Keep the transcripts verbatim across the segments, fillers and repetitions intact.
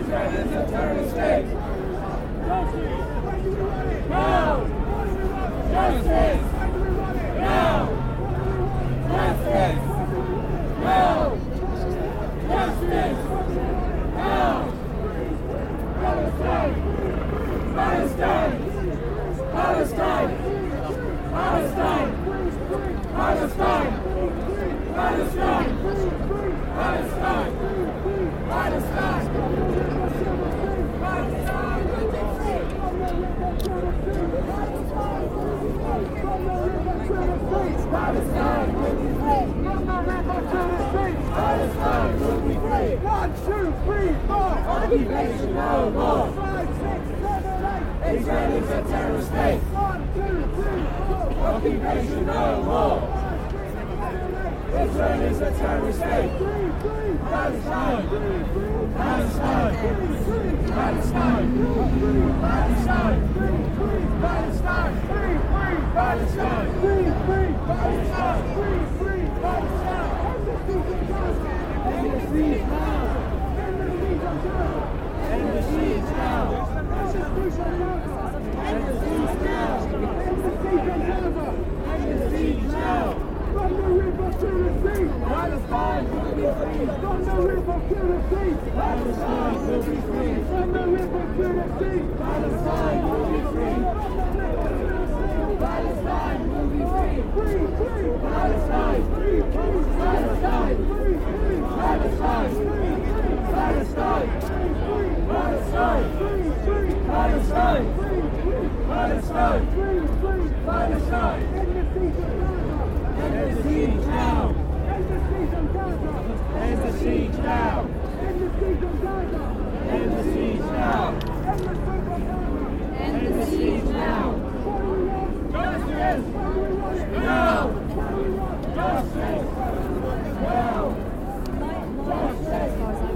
Israel is a terrorist state. Now! Justice! Now! Justice! Now! Justice! Now! Palestine! Palestine! Palestine! Palestine! Palestine! Palestine! Palestine! Palestine! Palestine will be free! Palestine will be free! One, two, three, four! Occupation no more! Five, six, seven, eight! Israel is a terrorist state! One, two, three, four! Occupation no more! Israel is a terrorist state! Palestine! Palestine! Palestine! Palestine! Palestine! Palestine! Palestine! End the siege now! End the siege now! End the siege now! End the siege now! From the river to the sea! Palestine will be free! From the river to the sea! Palestine will be free! From the river to the sea! Palestine will be free! Palestine will be free! Free! Free! Palestine! Free! Free! Palestine! Free! Free! Palestine! Free! Free! Palestine! Free! Palestine! Free! Free! Palestine! Free! Free! Palestine! Free! Free! Palestine! End the siege now! End the siege on Gaza! End the siege now! End the siege on Gaza! End the siege now! End the siege now! Justice! Now! Justice! Now! Justice!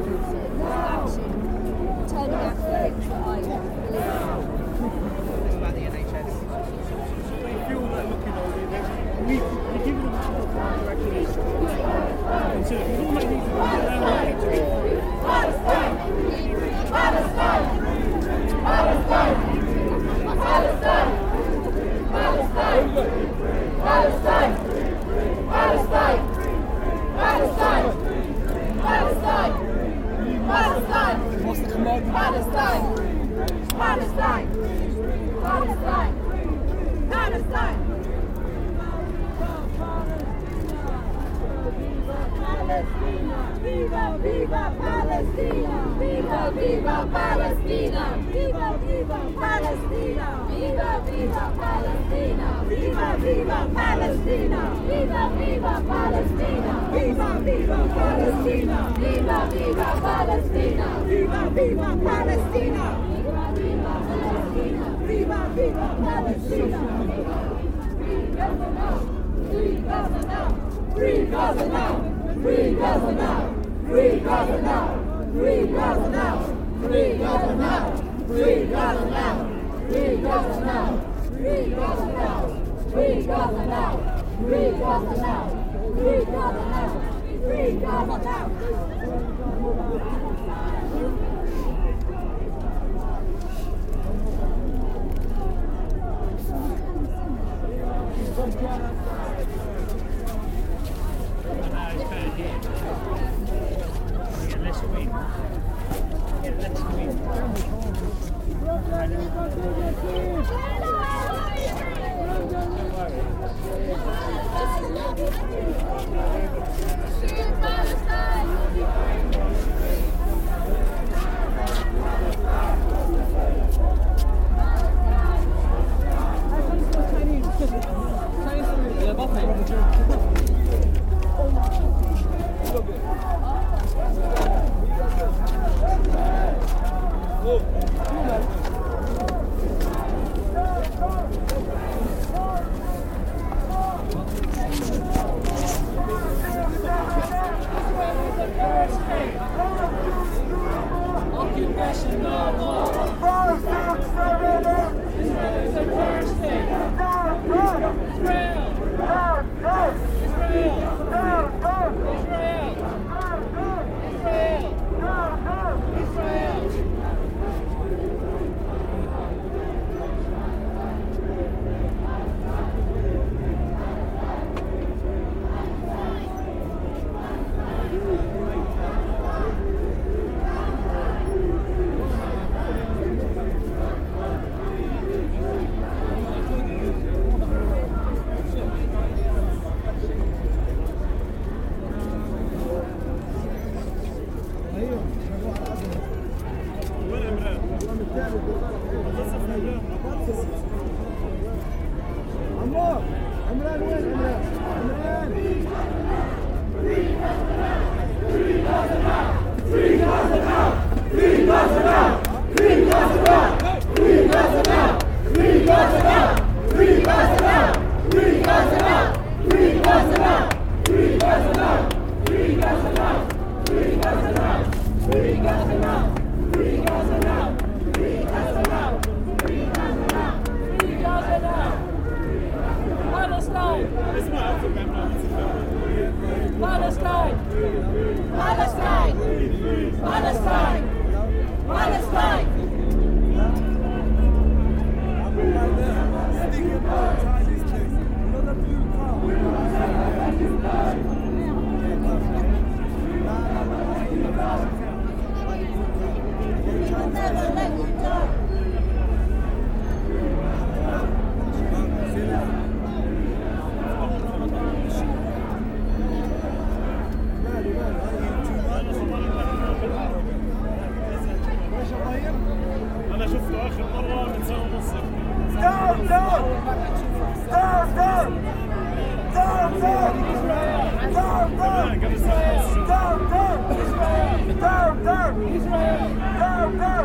Turning out for things that I believe. It's about the N H S. They feel that looking over there. We, we give them a recognition. And so we all make these Palestine! Palestine! Palestine! Palestine! Palestine! Palestine! Palestine! Palestine! Palestine! Palestine! Palestine! What's the command? Palestine! Palestine! Palestine! Palestine! Viva, viva Palestina! Viva, viva Palestina! Viva, viva Palestina! Viva, viva Palestina! Viva, viva Palestina! Viva, viva Palestina! Viva, viva Palestina! Viva, viva Palestina! Viva, viva Palestina! Viva, viva Palestina! Free Gaza now! Free Gaza now! Free Gaza now! Free Gaza now! Free Gaza now! Free Gaza now! Free Gaza now! Free Gaza now! Free Gaza now! Free Gaza now! Free Gaza now! Free Gaza now! Free Gaza now! Israel! وين عمران؟ عمار عمران وين عمران؟ عمران Free Gaza now! Free Gaza now! Free Gaza now! Free Gaza now! Free Gaza now! Free Gaza now! Free Gaza now! Free Gaza now! Free Gaza now! Free Gaza now! Free Gaza now! Free Gaza now! Free Gaza now! Free Gaza now! Free Gaza now! Free Gaza now! Free Gaza now! Palestine! Palestine! Palestine! Palestine! Palestine! Never let you die. أنا شفته آخر مرة من سنة ونص. Stop! Stop! Stop! Stop! Stop! Stop! Stop! Stop! قبل سنة ونص. Stop! Stop! Stop! Stop! Stop! Stop!